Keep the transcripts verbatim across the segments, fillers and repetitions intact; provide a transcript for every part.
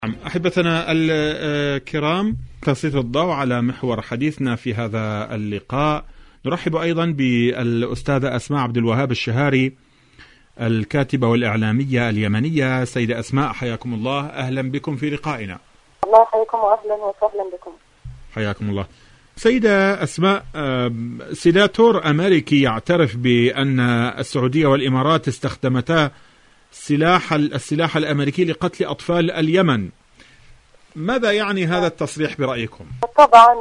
أحبتنا الكرام، تسليط الضوء على محور حديثنا في هذا اللقاء. نرحب أيضا بالأستاذة أسماء عبد الوهاب الشهاري، الكاتبة والإعلامية اليمنية. سيدة أسماء، حياكم الله، أهلا بكم في لقائنا. الله يحييكم وأهلا وسهلا بكم. حياكم الله. سيدة أسماء، سيناتور أمريكي يعترف بأن السعودية والإمارات استخدمتا سلاح السلاح الأمريكي لقتل أطفال اليمن. ماذا يعني هذا التصريح برأيكم؟ طبعا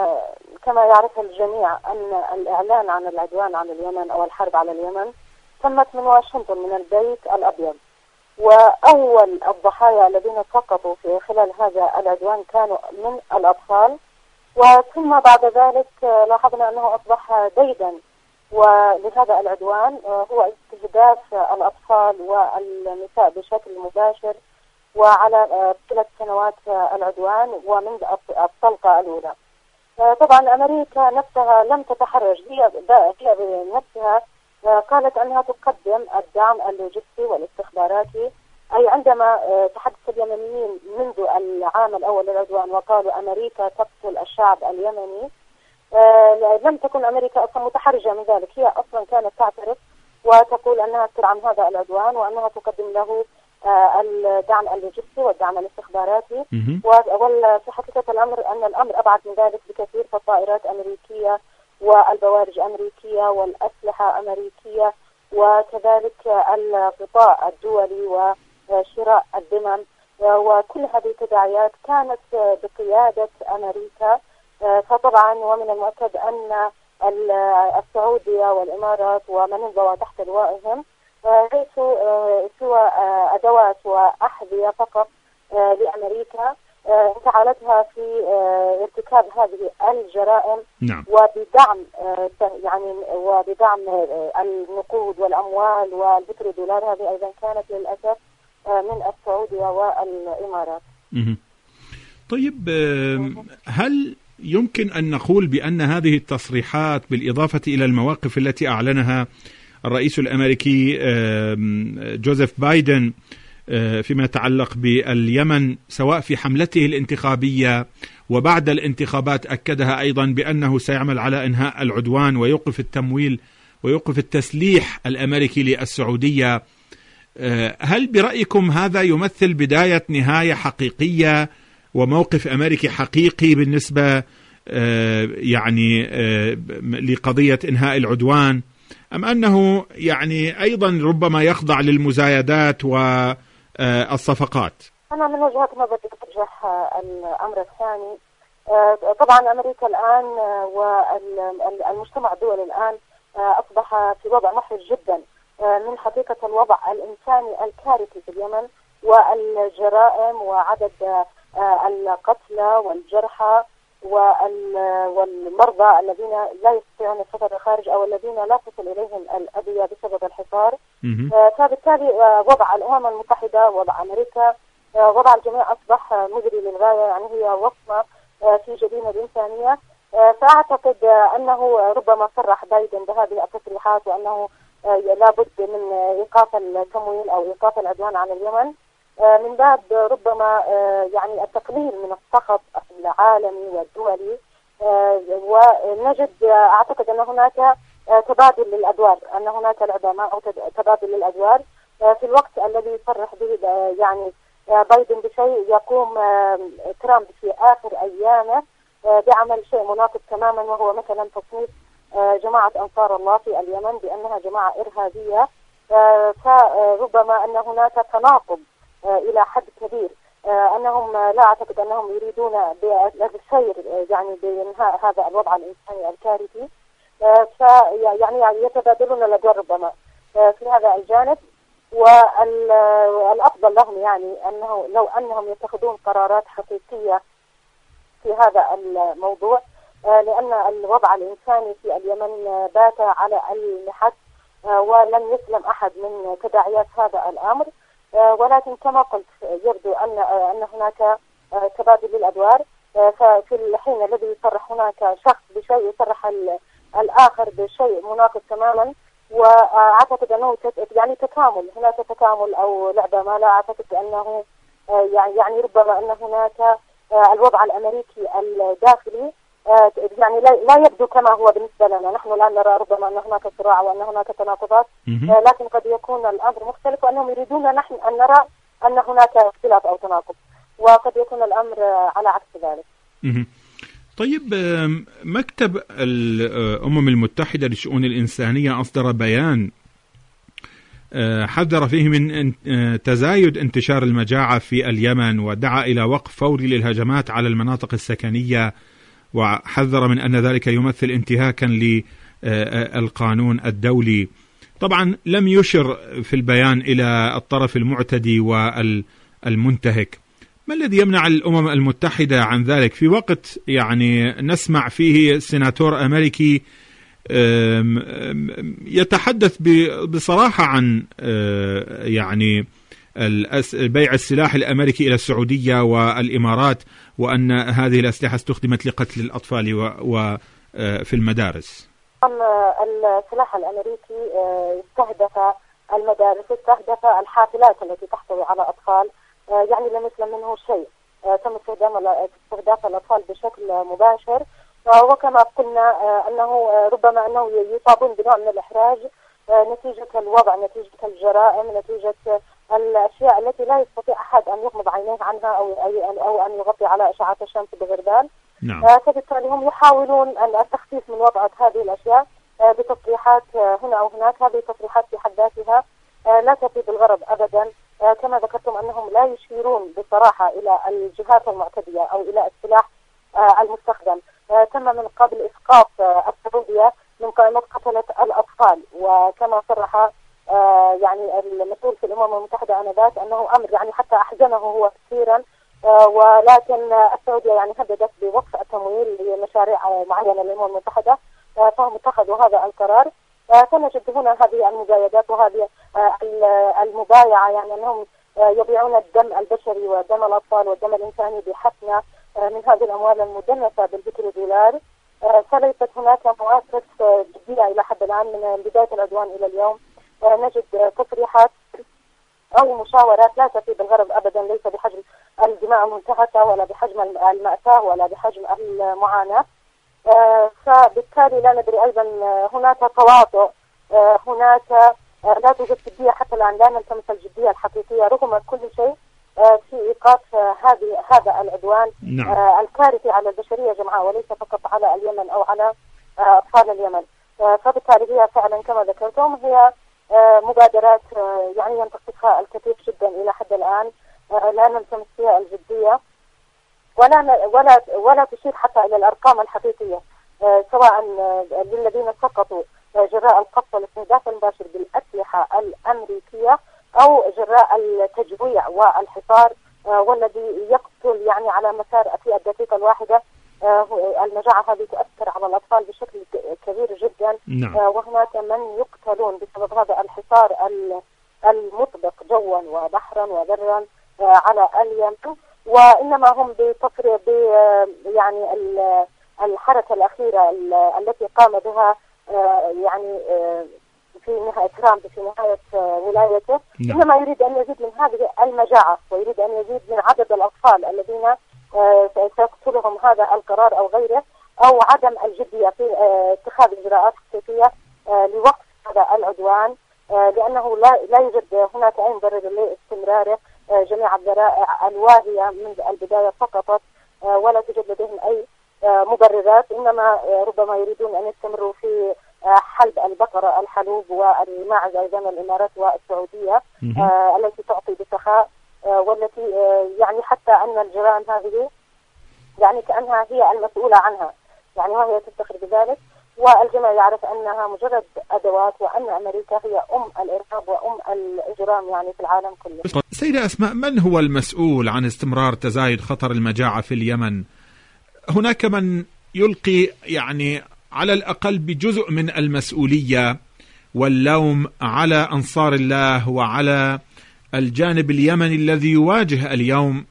كما يعرف الجميع أن الإعلان عن العدوان على اليمن أو الحرب على اليمن تمت من واشنطن، من البيت الأبيض، وأول الضحايا الذين سقطوا في خلال هذا العدوان كانوا من الأطفال، وثم بعد ذلك لاحظنا أنه أصبح ديدا ولهذا العدوان هو استهداف الأطفال والنساء بشكل مباشر وعلى ثلاث سنوات العدوان ومنذ الطلقة الأولى. طبعا أمريكا نفسها لم تتحرج، هي هي بنفسها قالت أنها تقدم الدعم اللوجستي والاستخباراتي. أي عندما تحدث اليمنيين منذ العام الأول للعدوان وقالوا أمريكا تقتل الشعب اليمني، آه لم تكن أمريكا أصلا متحرجة من ذلك، هي أصلا كانت تعترف وتقول أنها تدعم هذا العدوان وأنها تقدم له آه الدعم اللوجستي والدعم الاستخباراتي. وفي حقيقة الأمر أن الأمر أبعد من ذلك بكثير، فالطائرات أمريكية والبوارج أمريكية والأسلحة أمريكية، وكذلك الغطاء الدولي وشراء الدمم، وكل هذه التداعيات كانت بقيادة أمريكا. فطبعا ومن المؤكد أن السعودية والإمارات ومن انضوى تحت لوائهم ليسوا سوى أدوات وأحذية فقط لأمريكا فعلتها في ارتكاب هذه الجرائم. نعم. وبدعم يعني وبدعم النقود والأموال والبترودولار، هذه أيضا كانت للأسف من السعودية والإمارات. طيب، هل يمكن أن نقول بأن هذه التصريحات بالإضافة إلى المواقف التي أعلنها الرئيس الأمريكي جوزيف بايدن فيما يتعلق باليمن، سواء في حملته الانتخابية وبعد الانتخابات أكدها أيضا بأنه سيعمل على إنهاء العدوان ويوقف التمويل ويوقف التسليح الأمريكي للسعودية، هل برأيكم هذا يمثل بداية نهاية حقيقية وموقف أمريكي حقيقي بالنسبة يعني لقضية إنهاء العدوان، أم أنه يعني أيضا ربما يخضع للمزايدات والصفقات؟ أنا من وجهة نظري أرجح الأمر الثاني. طبعا أمريكا الآن والمجتمع الدولي الآن أصبح في وضع محرج جدا من حقيقة الوضع الإنساني الكارثي في اليمن والجرائم وعدد القتلى والجرحى والمرضى الذين لا يستطيعون السفر للخارج أو الذين لا تصل إليهم الأدوية بسبب الحصار. فبالتالي وضع الأمم المتحدة، وضع أمريكا، وضع الجميع أصبح مزري للغاية، يعني هي وصمة في جبين الإنسانية. فأعتقد أنه ربما صرح بايدن بهذه التصريحات وأنه لابد من إيقاف التمويل أو إيقاف العدوان على اليمن من باب ربما يعني التقليل من السخط العالمي والدولي. ونجد أعتقد أن هناك تبادل للأدوار، أن هناك لعبة ما أو تبادل للأدوار في الوقت الذي يصرح به يعني بايدن بشيء، يقوم ترامب في آخر أيامه بعمل شيء مناقض تماما، وهو مثلا تصنيف جماعة أنصار الله في اليمن بأنها جماعة إرهابية. فربما أن هناك تناقض إلى حد كبير، أنهم لا أعتقد أنهم يريدون بالسير يعني بإنهاء هذا الوضع الإنساني الكارثي. فيعني يتبادلون الأدوار ربما في هذا الجانب. والأفضل لهم يعني أنه لو أنهم يتخذون قرارات حقيقية في هذا الموضوع، لأن الوضع الإنساني في اليمن بات على المحك ولم يسلم أحد من تداعيات هذا الأمر. ولكن كما قلت يبدو أن أن هناك تبادل للأدوار، ففي الحين الذي يصرح هناك شخص بشيء يصرح الآخر بشيء مناقض تماما. وأعتقد أنه يعني تكامل، هناك تكامل أو لعبة ما لا أعتقد أنه يعني يعني ربما أن هناك الوضع الأمريكي الداخلي يعني لا يبدو كما هو بالنسبة لنا. نحن الآن نرى ربما أن هناك صراع وأن هناك تناقضات، لكن قد يكون الأمر مختلف وأنهم يريدون نحن أن نرى أن هناك اختلاف أو تناقض، وقد يكون الأمر على عكس ذلك. طيب، مكتب الأمم المتحدة للشؤون الإنسانية أصدر بيان حذر فيه من تزايد انتشار المجاعة في اليمن، ودعا إلى وقف فوري للهجمات على المناطق السكنية، وحذر من أن ذلك يمثل انتهاكا للقانون الدولي. طبعا لم يشر في البيان إلى الطرف المعتدي والمنتهك. ما الذي يمنع الأمم المتحدة عن ذلك في وقت يعني نسمع فيه سيناتور أمريكي يتحدث بصراحة عن يعني بيع السلاح الأمريكي إلى السعودية والإمارات، وأن هذه الأسلحة استخدمت لقتل الأطفال وفي المدارس؟ السلاح الأمريكي استهدف المدارس، استهدف الحافلات التي تحتوي على أطفال، يعني لم يسلم منه شيء. تم استخدام استهداف الأطفال بشكل مباشر، وكما قلنا أنه ربما أنه يصابون بنوع من الإحراج نتيجة الوضع، نتيجة الجرائم، نتيجة الأشياء التي لا يستطيع أحد أن يغمض عينيه عنها أو أو أن يغطي على أشعة الشمس بغير بال. نعم. فبالتالي هم يحاولون التخفيف من وضع هذه الأشياء بتصريحات هنا أو هناك. هذه التصريحات في حد ذاتها لا تفيد الغرض أبدا. كما ذكرتم أنهم لا يشيرون بصراحة إلى الجهات المعتدية أو إلى السلاح المستخدم. تم من قبل إسقاط السعودية من قائمة قتلة الأطفال، وكما صرح يعني المسؤول في الأمم المتحدة آنذاك أنه أمر يعني حتى أحزنه هو كثيرا، ولكن السعودية يعني هددت بوقف التمويل لمشاريع معينة للأمم المتحدة، فهم اتخذوا هذا القرار. فنجد هنا هذه المجايدات وهذه المبايعة، يعني أنهم يبيعون الدم البشري ودم الأطفال والدم الإنساني بحثنا من هذه الأموال المدنسة بالبتر دولار. فليست هناك مواقف جدية إلى حد الآن من بداية العدوان إلى اليوم. نجد تصريحات أو مشاورات لا تفيد الغرض أبدا، ليس بحجم الدماء المنتهكة ولا بحجم المأساة ولا بحجم المعاناة. فبالتالي لا ندري أيضا هناك تواطؤ، هناك لا توجد جدية حتى الآن، لا نلتمس الجدية الحقيقية رغم كل شيء في إيقاف هذه هذا العدوان. نعم. الكارثي على البشرية جمعاء، وليس فقط على اليمن أو على أطفال اليمن. فبالتالي هي فعلا كما ذكرتم هي مبادرات يعني ينتقدها الكثير جدا إلى حد الآن، لا نلتمس فيها الجدية ولا ولا ولا تشير حتى إلى الأرقام الحقيقية، سواء للذين سقطوا جراء القصف والاستهداف المباشر بالأسلحة الأمريكية أو جراء التجويع والحصار والذي يقتل يعني على مسار في الدقيقة الواحدة. المجاعة هذه تؤثر على الأطفال بشكل كبير جدا. نعم. وهناك من يقتلون بسبب هذا الحصار المطبق جوا وبحرا وبرا على اليمن، وإنما هم بتصريح ب يعني الحركة الأخيرة التي قام بها يعني في نهاية ترامب في نهاية ولايته. نعم. إنما يريد أن يزيد من هذه المجاعة ويريد أن يزيد من عدد الأطفال الذين سيقتلهم هذا القرار أو غيره، أو عدم الجدية في اتخاذ إجراءات حقيقية لوقف هذا العدوان، لأنه لا لا يوجد هناك أي مبرر لاستمراره. جميع الذرائع الواهية منذ البداية سقطت ولا توجد لديهم أي مبررات، إنما ربما يريدون أن يستمروا في حلب البقرة الحلوب والماعز أيضا الإمارات والسعودية التي تعطي بسخاء، والتي يعني حتى أن الجرائم هذه يعني كأنها هي المسؤولة عنها، يعني وهي تفتخر بذلك، والجميع يعرف أنها مجرد أدوات، وأن أمريكا هي أم الإرهاب وأم الإجرام يعني في العالم كله. سيدة أسماء، من هو المسؤول عن استمرار تزايد خطر المجاعة في اليمن؟ هناك من يلقي يعني على الأقل بجزء من المسؤولية واللوم على أنصار الله وعلى الجانب اليمني الذي يواجه اليوم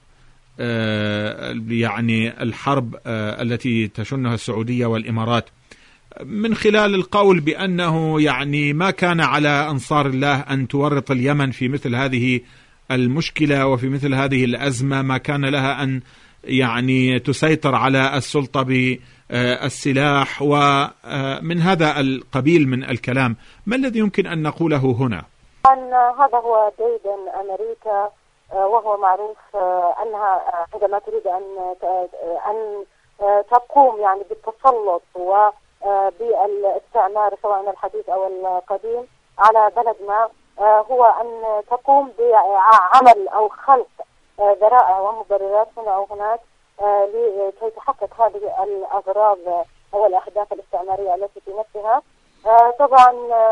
يعني الحرب التي تشنها السعودية والإمارات، من خلال القول بأنه يعني ما كان على أنصار الله أن تورط اليمن في مثل هذه المشكلة وفي مثل هذه الأزمة ما كان لها أن يعني تسيطر على السلطة بالسلاح ومن هذا القبيل من الكلام. ما الذي يمكن أن نقوله هنا؟ هذا هو ديدن أمريكا، وهو معروف أنها عندما تريد أن أن تقوم يعني بالتسلط وبالاستعمار سواء الحديث أو القديم على بلد ما، هو أن تقوم بعمل أو خلق ذرائع ومبررات هنا أو هناك لكي تحقق هذه الأغراض أو الأهداف الاستعمارية التي في نفسها. طبعا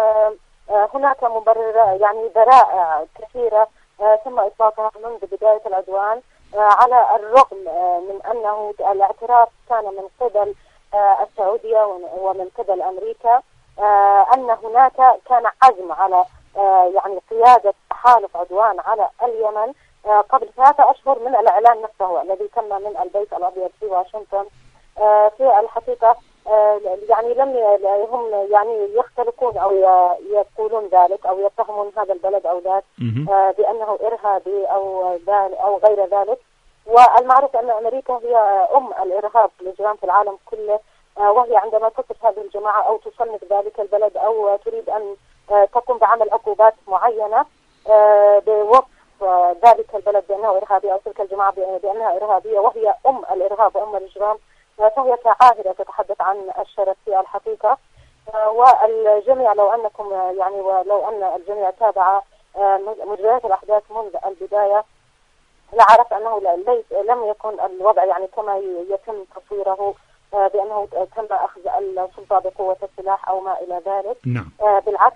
هناك مبررات يعني ذرائع كثيرة تم إطلاقها منذ بداية العدوان، على الرغم من أنه الاعتراف كان من قبل السعودية ومن قبل أمريكا أن هناك كان عزم على يعني قيادة تحالف عدوان على اليمن قبل ثلاثة أشهر من الإعلان نفسه الذي تم من البيت الأبيض في واشنطن. في الحقيقة يعني لم هم يعني يختلقون أو يقولون ذلك أو يتهمون هذا البلد أو ذاك بأنه إرهابي أو أو غير ذلك. والمعروف أن أمريكا هي أم الإرهاب الإجرام في العالم كله، وهي عندما تصف هذه الجماعة أو تصنف ذلك البلد أو تريد أن تقوم بعمل عقوبات معينة بوصف ذلك البلد بأنه إرهابي أو تلك الجماعة بأنها إرهابية وهي أم الإرهاب وأم الإجرام، فهي كعاهرة تتحدث عن الشرف في الحقيقة. والجميع لو أنكم يعني ولو أن الجميع تابع مجريات الأحداث منذ البداية لعرف أنه ليس لم يكن الوضع يعني كما يتم تصويره بأنه تم أخذ السلطة بقوة السلاح أو ما إلى ذلك. نعم. بالعكس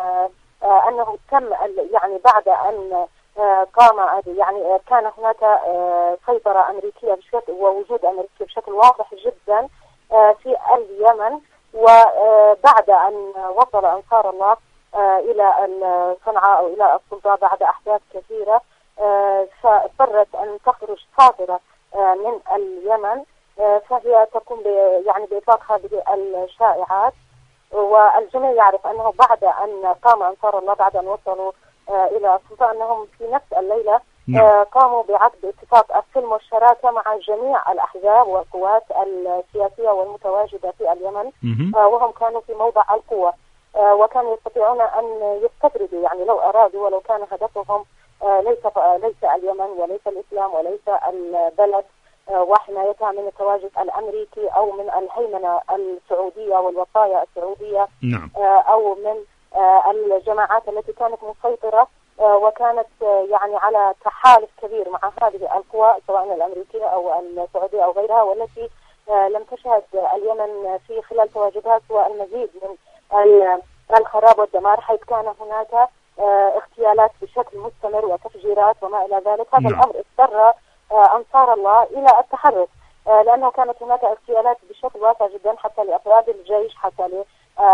أنه تم يعني بعد أن قام يعني كان هناك سيطرة أمريكية بشكل ووجود أمريكي بشكل واضح جدا في اليمن، وبعد أن وصل أنصار الله إلى صنعاء أو إلى السلطة بعد أحداث كثيرة، فاضطرت أن تخرج صادرة من اليمن، فهي تقوم يعني بإطلاق هذه الشائعات. والجميع يعرف أنه بعد أن قام أنصار الله بعد أن وصلوا إلى السلطة أنهم في نفس الليلة قاموا بعقد اتفاق السلم والشراكة مع جميع الأحزاب والقوات السياسية والمتواجدة في اليمن، وهم كانوا في موضع القوة وكانوا يستطيعون أن يستفردوا يعني لو أرادوا، ولو كان هدفهم ليس ليس اليمن وليس الإسلام وليس البلد وحمايتها من التواجد الأمريكي أو من الهيمنة السعودية والوصايا السعودية. نعم. أو من الجماعات التي كانت مسيطرة وكانت يعني على تحالف كبير مع هذه القوى سواء الأمريكية أو السعودية أو غيرها، والتي لم تشهد اليمن في خلال تواجدها سوى المزيد من الخراب والدمار، حيث كان هناك اغتيالات بشكل مستمر وتفجيرات وما إلى ذلك. هذا الأمر اضطر أنصار الله إلى التحرك، لأنه كانت هناك اغتيالات بشكل واسع جدا حتى لأفراد الجيش، حتى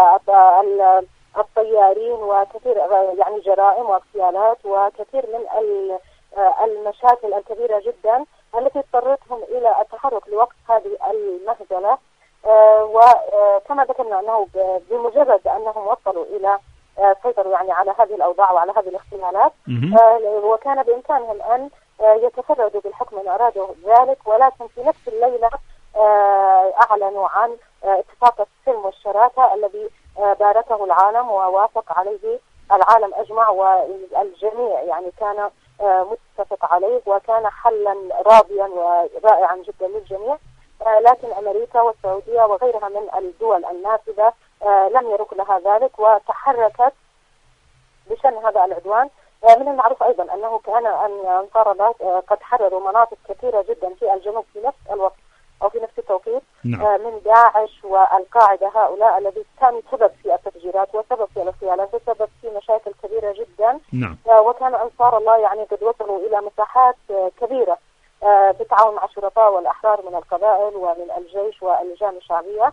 للطيارين، وكثير يعني جرائم واغتيالات وكثير من المشاكل الكبيرة جدا التي اضطرتهم إلى التحرك لوقت هذه المهزلة. وكما ذكرنا أنه بمجرد أنهم وصلوا إلى سيطروا يعني على هذه الأوضاع وعلى هذه الاختلالات، وكان بإمكانهم أن يتفردوا بالحكم إن أرادوا ذلك، ولكن في نفس الليلة أعلنوا عن اتفاق السلم والشراكة الذي باركه العالم ووافق عليه العالم أجمع، والجميع يعني كان متفق عليه وكان حلا راضيا ورائعا جدا للجميع. لكن أمريكا والسعودية وغيرها من الدول النافذة لم يرك لها ذلك وتحركت بشأن هذا العدوان. من المعروف أيضا أنه كان أن أنصار الله قد حرروا مناطق كثيرة جدا في الجنوب في نفس الوقت أو في نفس التوقيت. نعم. من داعش والقاعدة، هؤلاء الذي كانوا سبب في التفجيرات وسبب في الاغتيالات وسبب في مشاكل كبيرة جدا. نعم. وكان أنصار الله يعني قد وصلوا إلى مساحات كبيرة بالتعاون مع الشرطاء والأحرار من القبائل ومن الجيش واللجان الشعبية،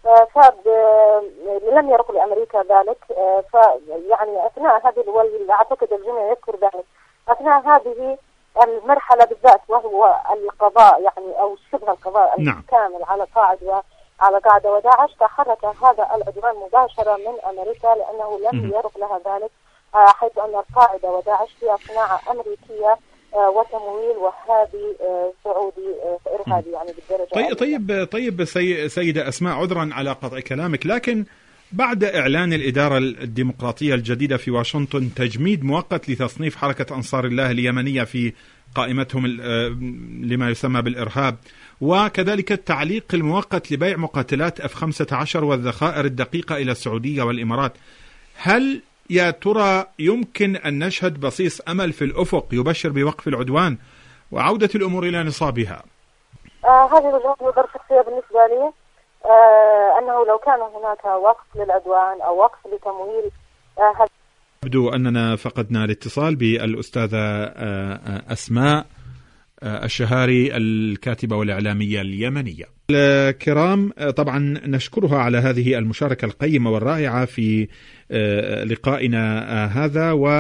فلم يرق لأمريكا ذلك. فيعني أثناء هذه الولي أعتقد الجميع يذكر ذلك، أثناء هذه المرحلة بالذات وهو القضاء يعني أو شبه القضاء الكامل على قاعدة على قاعدة وداعش، تحرك هذا العدوان مباشرة من أمريكا لأنه لم يرق لها ذلك حيث أن القاعدة وداعش هي صناعة أمريكية وتمويل وهابي سعودي إرهابي يعني بالدرجة. طيب طيب طيب سي سيدة أسماء، عذرا على قطع كلامك، لكن بعد إعلان الإدارة الديمقراطية الجديدة في واشنطن تجميد مؤقت لتصنيف حركة أنصار الله اليمنية في قائمتهم لما يسمى بالإرهاب، وكذلك التعليق المؤقت لبيع مقاتلات إف خمسة عشر والذخائر الدقيقة إلى السعودية والإمارات، هل يا ترى يمكن أن نشهد بصيص أمل في الأفق يبشر بوقف العدوان وعودة الأمور إلى نصابها؟ آه هذه وجهة نظر شخصية بالنسبة لي، آه أنه لو كان هناك وقف للعدوان أو وقف لتمويل آه يبدو أننا فقدنا الاتصال بالأستاذة آه أسماء آه الشهاري الكاتبة والإعلامية اليمنية. الكرام، طبعا نشكرها على هذه المشاركة القيمة والرائعة في لقائنا هذا. و